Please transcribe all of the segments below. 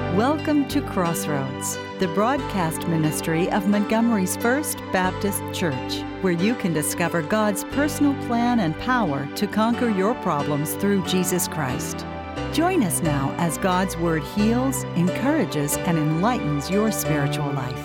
Welcome to Crossroads, the broadcast ministry of Montgomery's First Baptist Church, where you can discover God's personal plan and power to conquer your problems through Jesus Christ. Join us now as God's Word heals, encourages, and enlightens your spiritual life.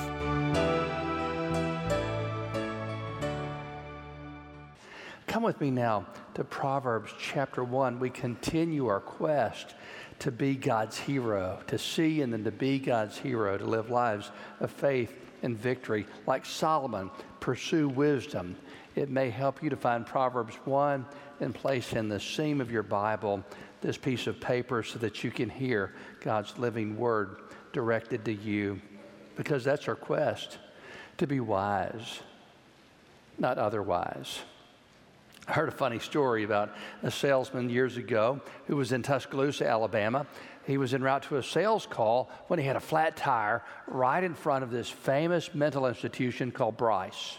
Come with me now to Proverbs chapter 1. We continue our quest to be God's hero, to see and then to be God's hero, to live lives of faith and victory. Like Solomon, pursue wisdom. It may help you to find Proverbs 1 and place in the seam of your Bible this piece of paper so that you can hear God's living word directed to you, because that's our quest, to be wise, not otherwise. I heard a funny story about a salesman years ago who was in Tuscaloosa, Alabama. He was en route to a sales call when he had a flat tire right in front of this famous mental institution called Bryce.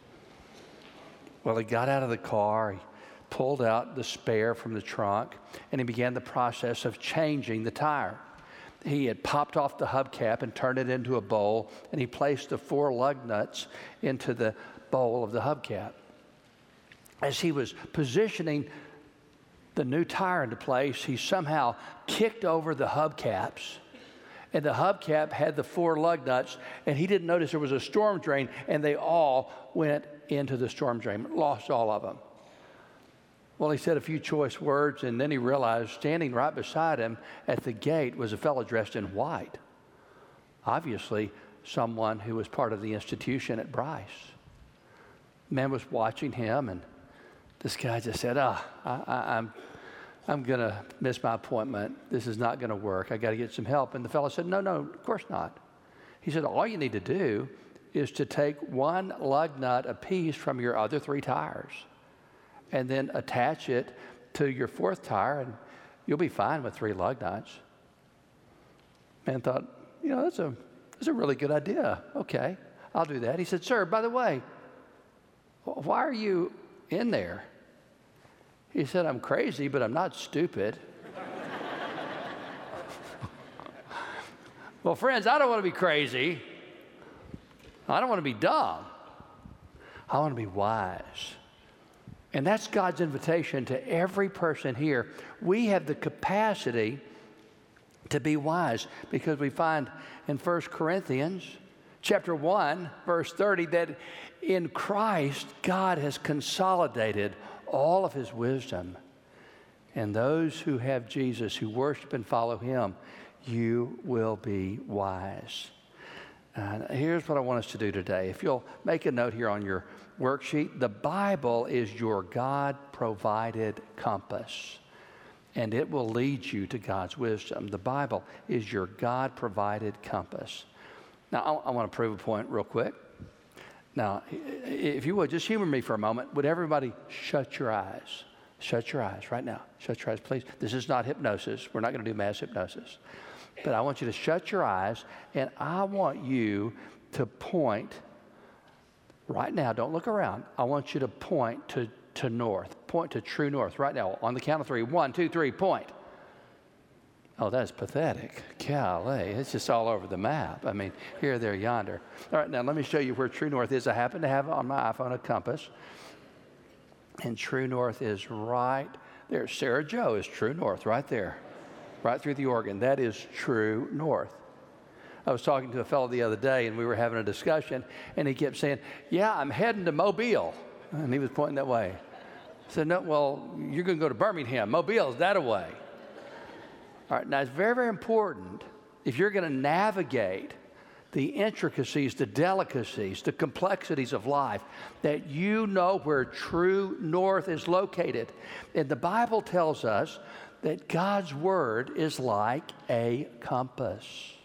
Well, he got out of the car, he pulled out the spare from the trunk, and he began the process of changing the tire. He had popped off the hubcap and turned it into a bowl, and he placed the 4 lug nuts into the bowl of the hubcap. As he was positioning the new tire into place, he somehow kicked over the hubcaps, and the hubcap had the 4 lug nuts, and he didn't notice there was a storm drain, and they all went into the storm drain, lost all of them. Well, he said a few choice words, and then he realized standing right beside him at the gate was a fellow dressed in white, obviously someone who was part of the institution at Bryce. The man was watching him, and this guy just said, I'm going to miss my appointment. This is not going to work. I got to get some help. And the fellow said, no, of course not. He said, all you need to do is to take 1 lug nut apiece from your other 3 tires and then attach it to your 4th tire, and you'll be fine with 3 lug nuts. Man thought, that's a really good idea. Okay, I'll do that. He said, sir, by the way, why are you in there? He said, I'm crazy, but I'm not stupid. Well, friends, I don't want to be crazy. I don't want to be dumb. I want to be wise. And that's God's invitation to every person here. We have the capacity to be wise, because we find in 1 Corinthians chapter 1, verse 30, that in Christ, God has consolidated all of his wisdom. And those who have Jesus, who worship and follow him, you will be wise. And here's what I want us to do today. If you'll make a note here on your worksheet, the Bible is your God-provided compass, and it will lead you to God's wisdom. The Bible is your God-provided compass. Now, I want to prove a point real quick. Now, if you would, just humor me for a moment. Would everybody shut your eyes? Shut your eyes right now. Shut your eyes, please. This is not hypnosis. We're not going to do mass hypnosis. But I want you to shut your eyes, and I want you to point right now. Don't look around. I want you to point to north. Point to true north right now. On the count of 3. 1, 2, 3, point. Oh, that's pathetic. Golly, it's just all over the map. I mean, here, there, yonder. All right, now let me show you where true north is. I happen to have on my iPhone a compass, and true north is right there. Sarah Joe is true north right there, right through the organ. That is true north. I was talking to a fellow the other day, and we were having a discussion, and he kept saying, yeah, I'm heading to Mobile. And he was pointing that way. I said, no, well, you're going to go to Birmingham. Mobile is that away. All right, now it's very, very important, if you're going to navigate the intricacies, the delicacies, the complexities of life, that you know where true north is located. And the Bible tells us that God's word is like a compass,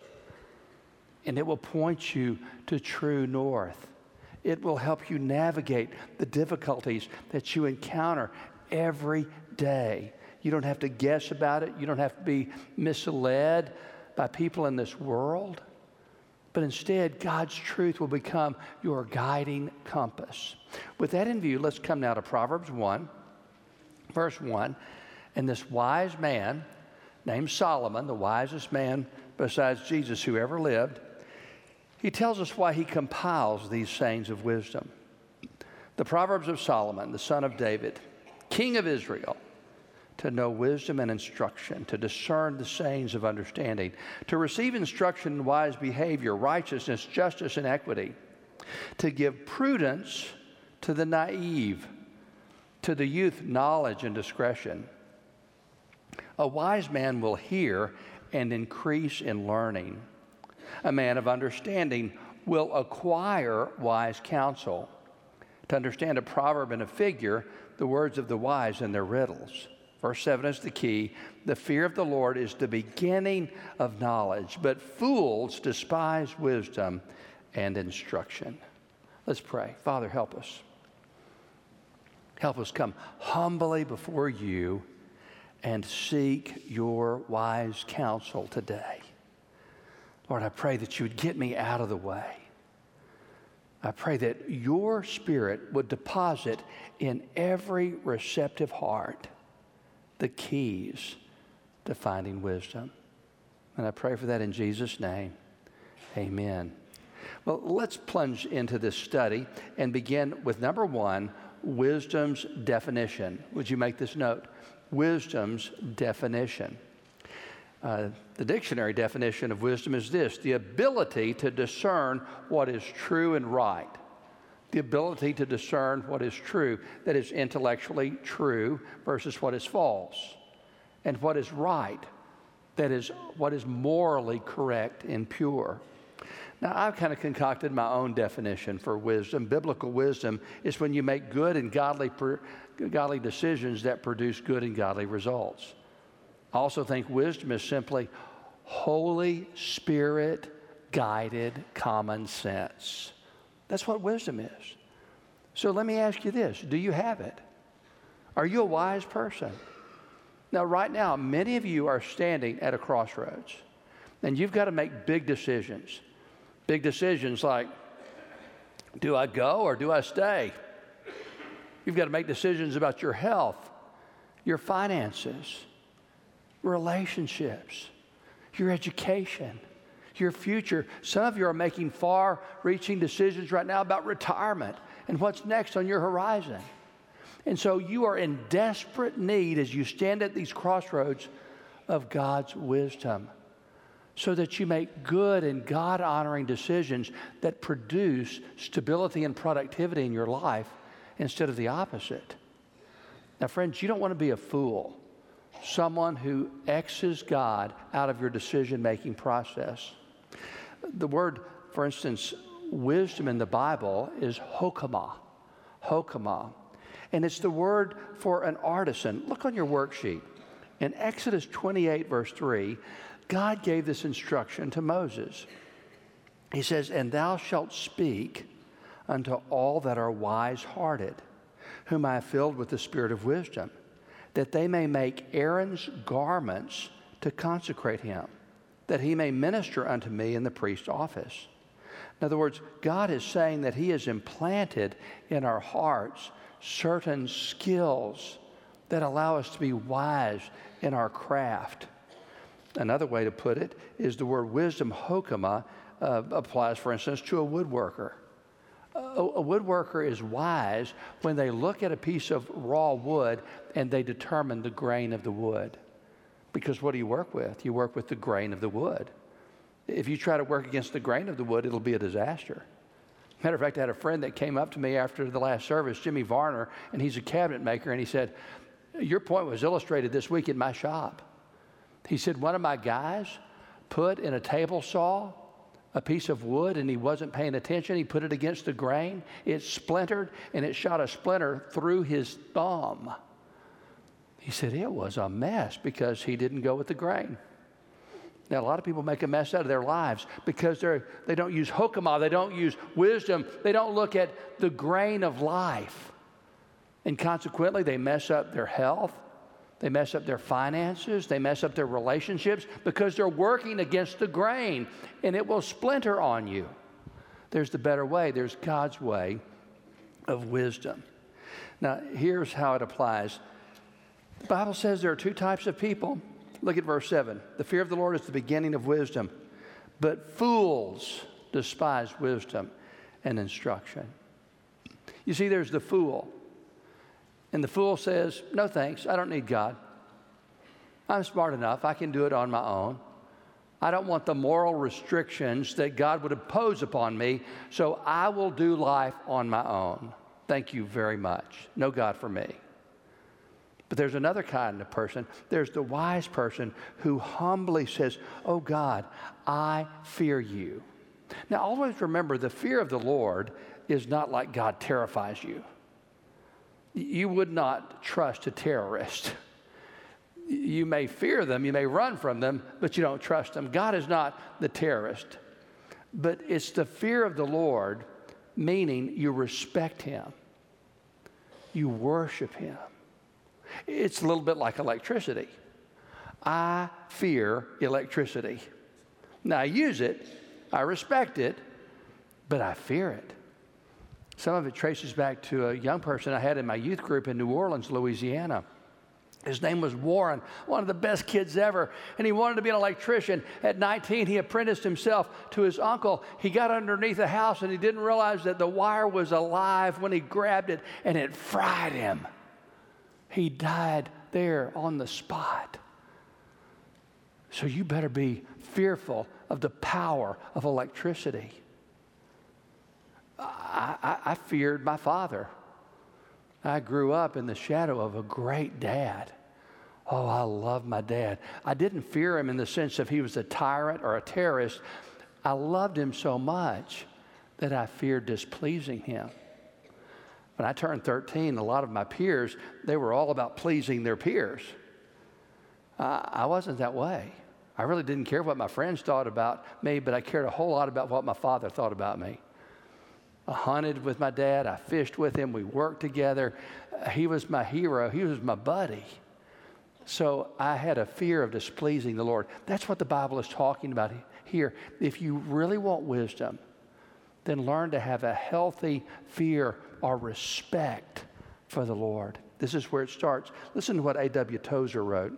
and it will point you to true north. It will help you navigate the difficulties that you encounter every day. You don't have to guess about it. You don't have to be misled by people in this world. But instead, God's truth will become your guiding compass. With that in view, let's come now to Proverbs 1, verse 1. And this wise man named Solomon, the wisest man besides Jesus who ever lived, he tells us why he compiles these sayings of wisdom. The Proverbs of Solomon, the son of David, king of Israel, to know wisdom and instruction, to discern the sayings of understanding, to receive instruction in wise behavior, righteousness, justice, and equity, to give prudence to the naive, to the youth knowledge and discretion. A wise man will hear and increase in learning. A man of understanding will acquire wise counsel. To understand a proverb and a figure, the words of the wise and their riddles. Verse 7 is the key. The fear of the Lord is the beginning of knowledge, but fools despise wisdom and instruction. Let's pray. Father, help us. Help us come humbly before you and seek your wise counsel today. Lord, I pray that you would get me out of the way. I pray that your Spirit would deposit in every receptive heart the keys to finding wisdom. And I pray for that in Jesus' name. Amen. Well, let's plunge into this study and begin with number one, wisdom's definition. Would you make this note? Wisdom's definition. The dictionary definition of wisdom is this: the ability to discern what is true and right. The ability to discern what is true, that is intellectually true, versus what is false. And what is right, that is what is morally correct and pure. Now, I've kind of concocted my own definition for wisdom. Biblical wisdom is when you make good and godly decisions that produce good and godly results. I also think wisdom is simply Holy Spirit-guided common sense. That's what wisdom is. So let me ask you this. Do you have it? Are you a wise person? Now, right now, many of you are standing at a crossroads, and you've got to make big decisions. Big decisions like, do I go or do I stay? You've got to make decisions about your health, your finances, relationships, your education, your future. Some of you are making far-reaching decisions right now about retirement and what's next on your horizon. And so you are in desperate need as you stand at these crossroads of God's wisdom so that you make good and God-honoring decisions that produce stability and productivity in your life instead of the opposite. Now, friends, you don't want to be a fool, someone who X's God out of your decision-making process. The word, for instance, wisdom in the Bible is hokmah, hokmah. And it's the word for an artisan. Look on your worksheet. In Exodus 28, verse 3, God gave this instruction to Moses. He says, "And thou shalt speak unto all that are wise-hearted, whom I have filled with the spirit of wisdom, that they may make Aaron's garments to consecrate him, that he may minister unto me in the priest's office." In other words, God is saying that he has implanted in our hearts certain skills that allow us to be wise in our craft. Another way to put it is the word wisdom, hokmah, applies, for instance, to a woodworker. A woodworker is wise when they look at a piece of raw wood and they determine the grain of the wood. Because what do you work with? You work with the grain of the wood. If you try to work against the grain of the wood, it'll be a disaster. Matter of fact, I had a friend that came up to me after the last service, Jimmy Varner, and he's a cabinet maker, and he said, "Your point was illustrated this week in my shop." He said, one of my guys put in a table saw a piece of wood, and he wasn't paying attention. He put it against the grain. It splintered, and it shot a splinter through his thumb. He said it was a mess because he didn't go with the grain. Now, a lot of people make a mess out of their lives because they don't use hokmah, they don't use wisdom, they don't look at the grain of life. And consequently, they mess up their health, they mess up their finances, they mess up their relationships because they're working against the grain, and it will splinter on you. There's the better way. There's God's way of wisdom. Now, here's how it applies. The Bible says there are two types of people. Look at verse 7. The fear of the Lord is the beginning of wisdom, but fools despise wisdom and instruction. You see, there's the fool. And the fool says, no thanks, I don't need God. I'm smart enough, I can do it on my own. I don't want the moral restrictions that God would impose upon me, so I will do life on my own. Thank you very much. No God for me. But there's another kind of person. There's the wise person who humbly says, oh God, I fear you. Now always remember, the fear of the Lord is not like God terrifies you. You would not trust a terrorist. You may fear them, you may run from them, but you don't trust them. God is not the terrorist. But it's the fear of the Lord, meaning you respect him. You worship him. It's a little bit like electricity. I fear electricity. Now I use it, I respect it, but I fear it. Some of it traces back to a young person I had in my youth group in New Orleans, Louisiana. His name was Warren, one of the best kids ever, and he wanted to be an electrician. At 19, he apprenticed himself to his uncle. He got underneath the house, and he didn't realize that the wire was alive when he grabbed it, and it fried him. He died there on the spot. So you better be fearful of the power of electricity. I feared my father. I grew up in the shadow of a great dad. Oh, I love my dad. I didn't fear him in the sense of he was a tyrant or a terrorist. I loved him so much that I feared displeasing him. When I turned 13, a lot of my peers, they were all about pleasing their peers. I wasn't that way. I really didn't care what my friends thought about me, but I cared a whole lot about what my father thought about me. I hunted with my dad. I fished with him. We worked together. He was my hero. He was my buddy. So I had a fear of displeasing the Lord. That's what the Bible is talking about here. If you really want wisdom, then learn to have a healthy fear or respect for the Lord. This is where it starts. Listen to what A.W. Tozer wrote.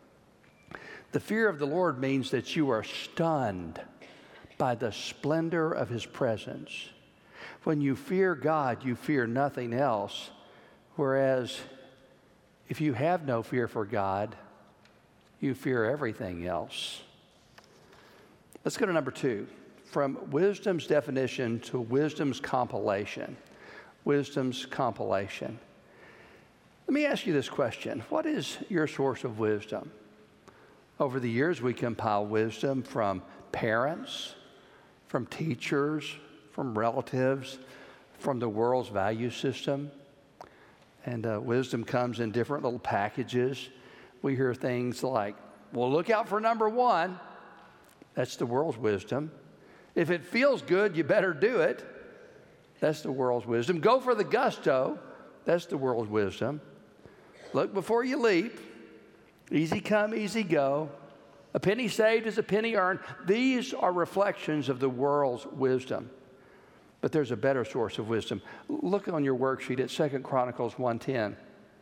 The fear of the Lord means that you are stunned by the splendor of his presence. When you fear God, you fear nothing else. Whereas if you have no fear for God, you fear everything else. Let's go to number 2. From wisdom's definition to wisdom's compilation. Wisdom's compilation. Let me ask you this question. What is your source of wisdom? Over the years, we compile wisdom from parents, from teachers, from relatives, from the world's value system. And wisdom comes in different little packages. We hear things like, well, look out for number 1. That's the world's wisdom. If it feels good, you better do it. That's the world's wisdom. Go for the gusto. That's the world's wisdom. Look before you leap. Easy come, easy go. A penny saved is a penny earned. These are reflections of the world's wisdom. But there's a better source of wisdom. Look on your worksheet at 2 Chronicles 1:10.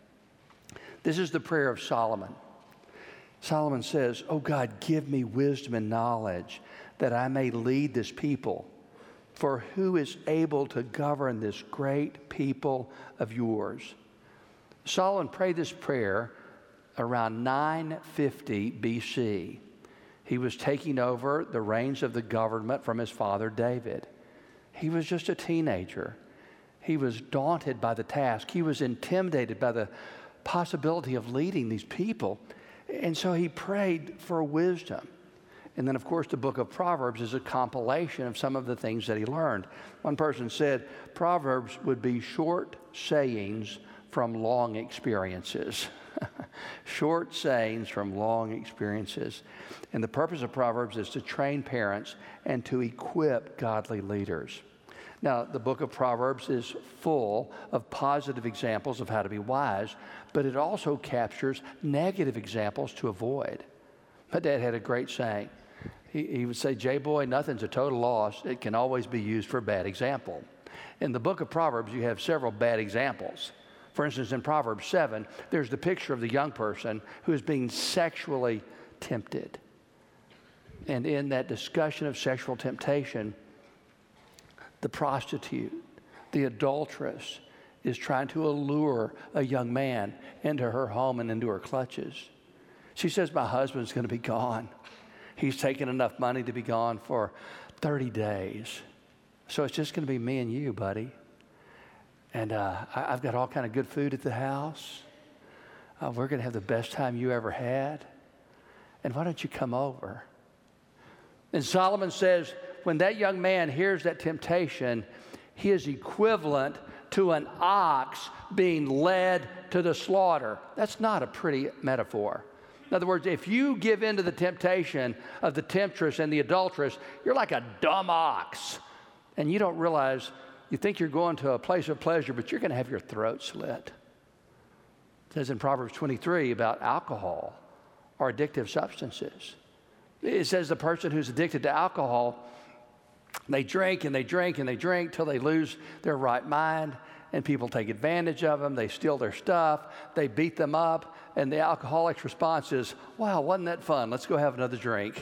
This is the prayer of Solomon. Solomon says, oh God, give me wisdom and knowledge that I may lead this people. For who is able to govern this great people of yours? Solomon prayed this prayer around 950 BC. He was taking over the reins of the government from his father David. He was just a teenager. He was daunted by the task. He was intimidated by the possibility of leading these people. And so he prayed for wisdom. And then, of course, the book of Proverbs is a compilation of some of the things that he learned. One person said, Proverbs would be short sayings from long experiences. Short sayings from long experiences. And the purpose of Proverbs is to train parents and to equip godly leaders. Now, the book of Proverbs is full of positive examples of how to be wise, but it also captures negative examples to avoid. My dad had a great saying. He would say, J-boy, nothing's a total loss. It can always be used for a bad example. In the book of Proverbs, you have several bad examples. For instance, in Proverbs 7, there's the picture of the young person who is being sexually tempted. And in that discussion of sexual temptation, the prostitute, the adulteress, is trying to allure a young man into her home and into her clutches. She says, my husband's going to be gone. He's taken enough money to be gone for 30 days. So it's just going to be me and you, buddy. And I've got all kind of good food at the house. We're going to have the best time you ever had. And why don't you come over? And Solomon says, when that young man hears that temptation, he is equivalent to an ox being led to the slaughter. That's not a pretty metaphor. In other words, if you give in to the temptation of the temptress and the adulteress, you're like a dumb ox. And you don't realize, you think you're going to a place of pleasure, but you're going to have your throat slit. It says in Proverbs 23 about alcohol or addictive substances. It says the person who's addicted to alcohol, they drink and they drink and they drink till they lose their right mind, and people take advantage of them. They steal their stuff. They beat them up, and the alcoholic's response is, wow, wasn't that fun? Let's go have another drink.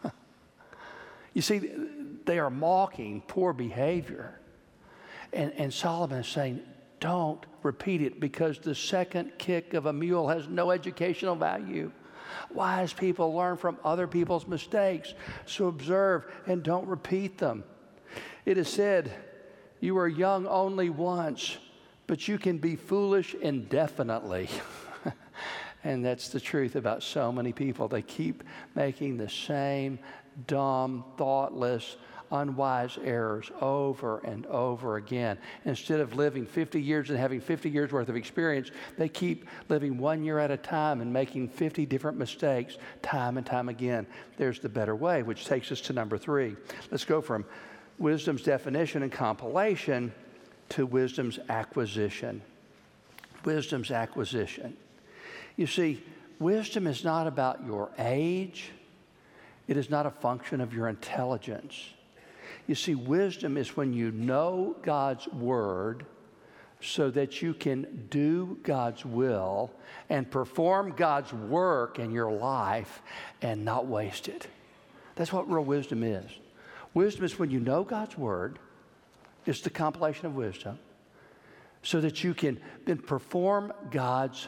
You see, they are mocking poor behavior. And Solomon is saying, don't repeat it, because the second kick of a mule has no educational value. Wise people learn from other people's mistakes, so observe and don't repeat them. It is said, you are young only once, but you can be foolish indefinitely. And that's the truth about so many people. They keep making the same dumb, thoughtless, unwise errors over and over again. Instead of living 50 years and having 50 years worth of experience, they keep living 1 year at a time and making 50 different mistakes time and time again. There's the better way, which takes us to number 3. Let's go from wisdom's definition and compilation to wisdom's acquisition. Wisdom's acquisition. You see, wisdom is not about your age. It is not a function of your intelligence. You see, wisdom is when you know God's word so that you can do God's will and perform God's work in your life and not waste it. That's what real wisdom is. Wisdom is when you know God's word. It's the compilation of wisdom so that you can then perform God's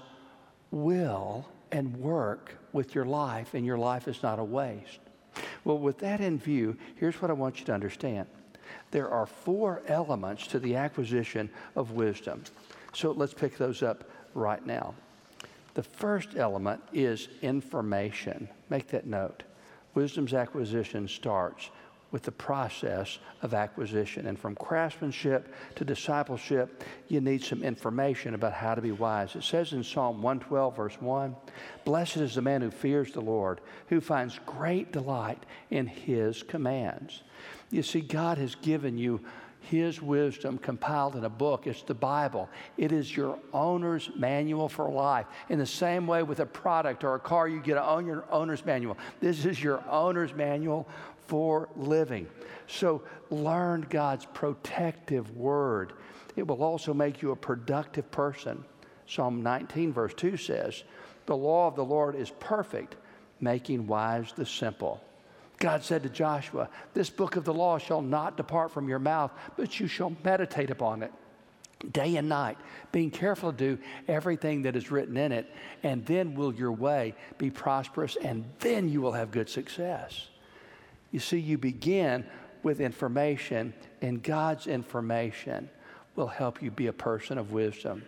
will and work with your life, and your life is not a waste. Well, with that in view, here's what I want you to understand. There are 4 elements to the acquisition of wisdom. So let's pick those up right now. The first element is information. Make that note. Wisdom's acquisition starts with the process of acquisition. And from craftsmanship to discipleship, you need some information about how to be wise. It says in Psalm 112, verse 1, "Blessed is the man who fears the Lord, who finds great delight in his commands." You see, God has given you his wisdom compiled in a book. It's the Bible. It is your owner's manual for life. In the same way with a product or a car, you get your owner's manual. This is your owner's manual for living. So learn God's protective word. It will also make you a productive person. Psalm 19, verse 2 says, "The law of the Lord is perfect, making wise the simple." God said to Joshua, "This book of the law shall not depart from your mouth, but you shall meditate upon it day and night, being careful to do everything that is written in it, and then will your way be prosperous, and then you will have good success." You see, you begin with information, and God's information will help you be a person of wisdom.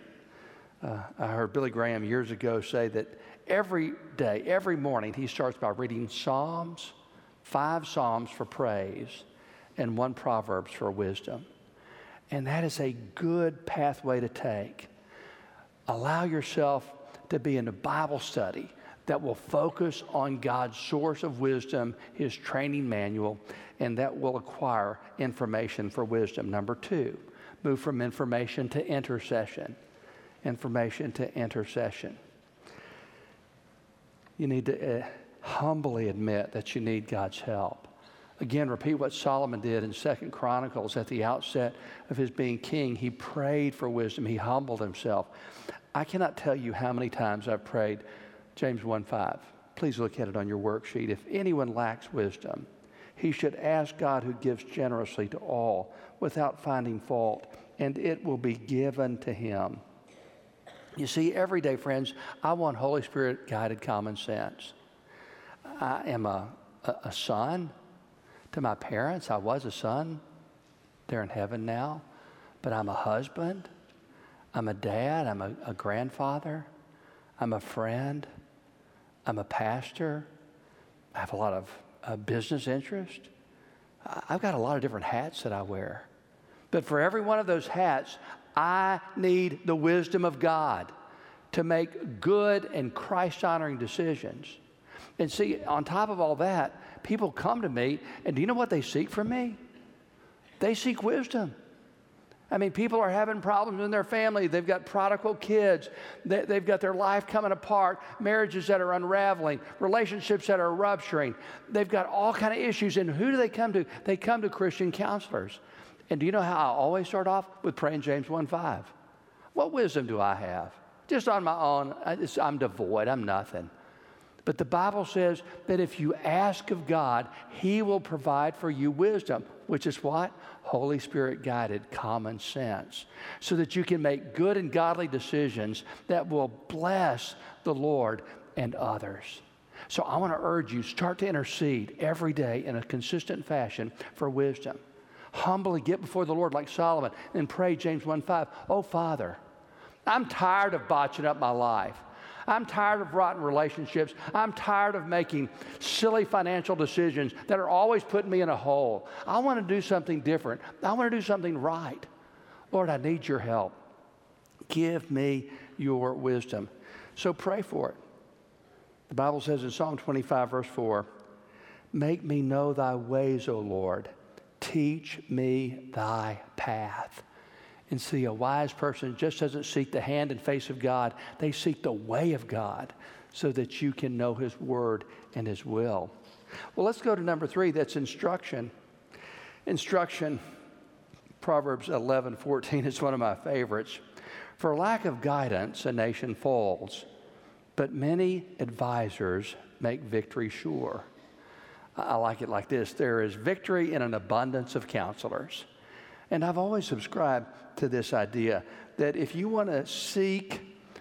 I heard Billy Graham years ago say that every day, every morning, he starts by reading Psalms, 5 Psalms for praise, and 1 Proverbs for wisdom. And that is a good pathway to take. Allow yourself to be in a Bible study that will focus on God's source of wisdom, his training manual, and that will acquire information for wisdom. Number 2, move from information to intercession. Information to intercession. You need to humbly admit that you need God's help. Again, repeat what Solomon did in 2 Chronicles at the outset of his being king. He prayed for wisdom. He humbled himself. I cannot tell you how many times I've prayed James 1:5. Please look at it on your worksheet. If anyone lacks wisdom, he should ask God, who gives generously to all without finding fault, and it will be given to him. You see, every day, friends, I want Holy Spirit guided common sense. I am a son to my parents. I was a son. They're in heaven now. But I'm a husband. I'm a dad. I'm a grandfather. I'm a friend. I'm a pastor. I have a lot of business interest. I've got a lot of different hats that I wear. But for every one of those hats, I need the wisdom of God to make good and Christ-honoring decisions. And see, on top of all that, people come to me, and do you know what they seek from me? They seek wisdom. I mean, people are having problems in their family. They've got prodigal kids. They've got their life coming apart, marriages that are unraveling, relationships that are rupturing. They've got all kind of issues. And who do they come to? They come to Christian counselors. And do you know how I always start off? With praying James 1:5. What wisdom do I have? Just on my own, I'm devoid. I'm nothing. But the Bible says that if you ask of God, he will provide for you wisdom, which is what? Holy Spirit guided common sense, so that you can make good and godly decisions that will bless the Lord and others. So I want to urge you, start to intercede every day in a consistent fashion for wisdom. Humbly get before the Lord like Solomon and pray James 1:5. Oh, Father, I'm tired of botching up my life. I'm tired of rotten relationships. I'm tired of making silly financial decisions that are always putting me in a hole. I want to do something different. I want to do something right. Lord, I need your help. Give me your wisdom. So pray for it. The Bible says in Psalm 25, verse 4, make me know thy ways, O Lord. Teach me thy path. And see, a wise person just doesn't seek the hand and face of God. They seek the way of God so that you can know his word and his will. Well, let's go to number 3. That's instruction. Instruction, Proverbs 11:14 is one of my favorites. For lack of guidance, a nation falls, but many advisors make victory sure. I like it like this. There is victory in an abundance of counselors. And I've always subscribed to this idea that if you want to seek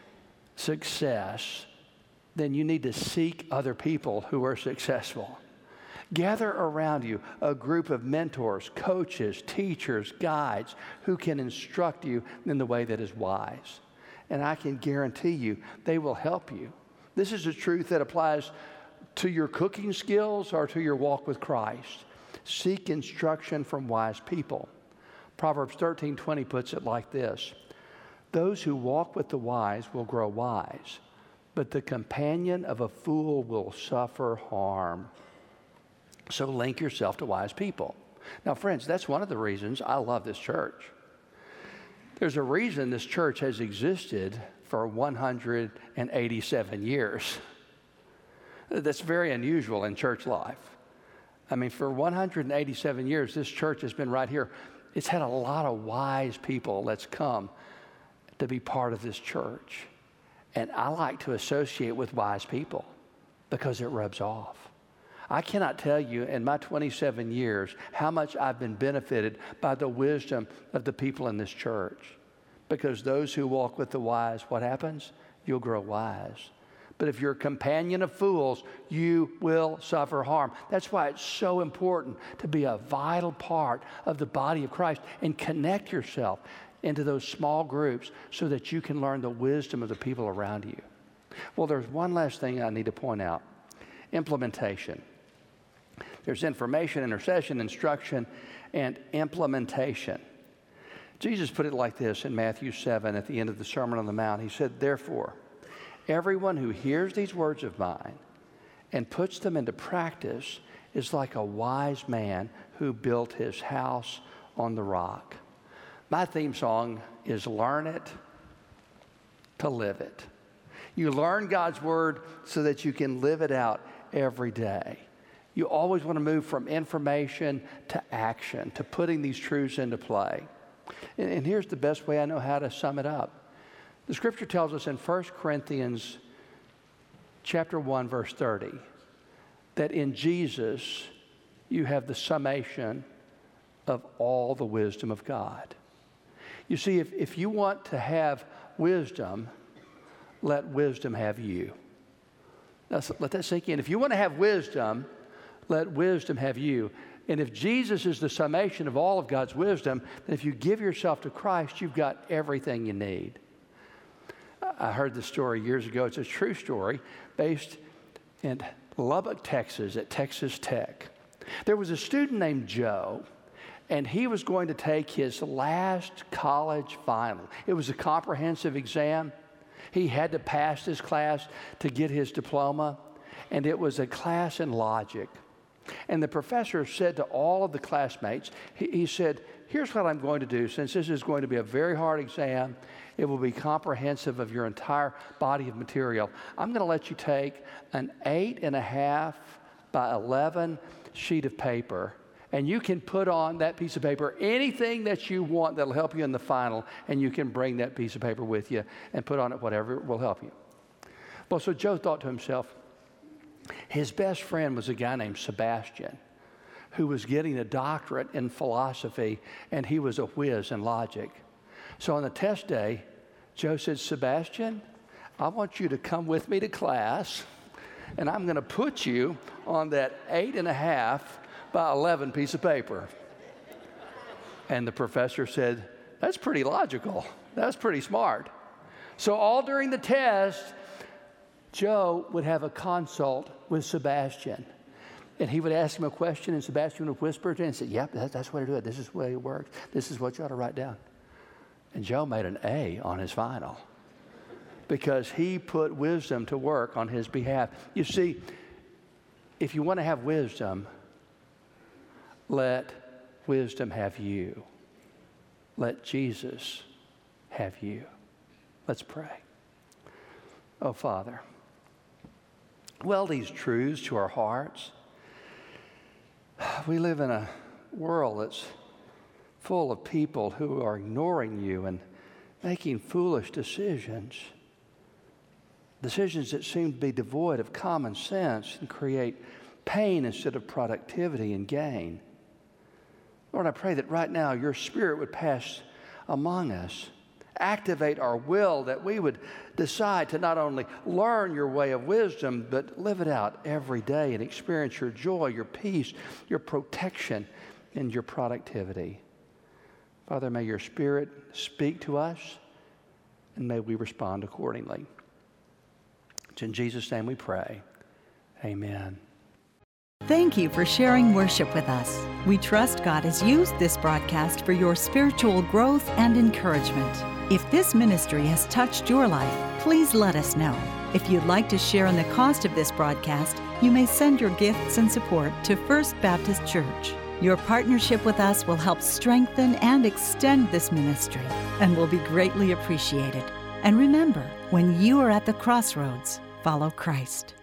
success, then you need to seek other people who are successful. Gather around you a group of mentors, coaches, teachers, guides who can instruct you in the way that is wise. And I can guarantee you they will help you. This is a truth that applies to your cooking skills or to your walk with Christ. Seek instruction from wise people. Proverbs 13:20 puts it like this. Those who walk with the wise will grow wise, but the companion of a fool will suffer harm. So link yourself to wise people. Now, friends, that's one of the reasons I love this church. There's a reason this church has existed for 187 years. That's very unusual in church life. I mean, for 187 years, this church has been right here. It's had a lot of wise people that's come to be part of this church. And I like to associate with wise people because it rubs off. I cannot tell you in my 27 years how much I've been benefited by the wisdom of the people in this church. Because those who walk with the wise, what happens? You'll grow wise. But if you're a companion of fools, you will suffer harm. That's why it's so important to be a vital part of the body of Christ and connect yourself into those small groups so that you can learn the wisdom of the people around you. Well, there's one last thing I need to point out. Implementation. There's information, intercession, instruction, and implementation. Jesus put it like this in Matthew 7 at the end of the Sermon on the Mount. He said, therefore, everyone who hears these words of mine and puts them into practice is like a wise man who built his house on the rock. My theme song is Learn It to Live It. You learn God's word so that you can live it out every day. You always want to move from information to action, to putting these truths into play. And here's the best way I know how to sum it up. The scripture tells us in 1 Corinthians chapter 1, verse 30, that in Jesus you have the summation of all the wisdom of God. You see, if you want to have wisdom, let wisdom have you. Let that sink in. If you want to have wisdom, let wisdom have you. And if Jesus is the summation of all of God's wisdom, then if you give yourself to Christ, you've got everything you need. I heard this story years ago. It's a true story based in Lubbock, Texas, at Texas Tech. There was a student named Joe, and he was going to take his last college final. It was a comprehensive exam. He had to pass this class to get his diploma, and it was a class in logic. And the professor said to all of the classmates, he said, here's what I'm going to do. Since this is going to be a very hard exam, it will be comprehensive of your entire body of material. I'm going to let you take an 8.5 by 11 sheet of paper, and you can put on that piece of paper anything that you want that'll help you in the final, and you can bring that piece of paper with you and put on it whatever will help you. Well, so Joe thought to himself, his best friend was a guy named Sebastian, who was getting a doctorate in philosophy, and he was a whiz in logic. So on the test day, Joe said, Sebastian, I want you to come with me to class, and I'm going to put you on that 8.5 by 11 piece of paper. And the professor said, that's pretty logical. That's pretty smart. So all during the test, Joe would have a consult with Sebastian. And he would ask him a question, and Sebastian would whisper to him and say, yep, that's the way to do it. This is the way it works. This is what you ought to write down. And Joe made an A on his final because he put wisdom to work on his behalf. You see, if you want to have wisdom, let wisdom have you. Let Jesus have you. Let's pray. Oh, Father, weld these truths to our hearts. We live in a world that's full of people who are ignoring you and making foolish decisions that seem to be devoid of common sense and create pain instead of productivity and gain. Lord, I pray that right now your Spirit would pass among us, activate our will, that we would decide to not only learn your way of wisdom, but live it out every day and experience your joy, your peace, your protection, and your productivity. Father, may your Spirit speak to us, and may we respond accordingly. It's in Jesus' name we pray. Amen. Thank you for sharing worship with us. We trust God has used this broadcast for your spiritual growth and encouragement. If this ministry has touched your life, please let us know. If you'd like to share in the cost of this broadcast, you may send your gifts and support to First Baptist Church. Your partnership with us will help strengthen and extend this ministry and will be greatly appreciated. And remember, when you are at the crossroads, follow Christ.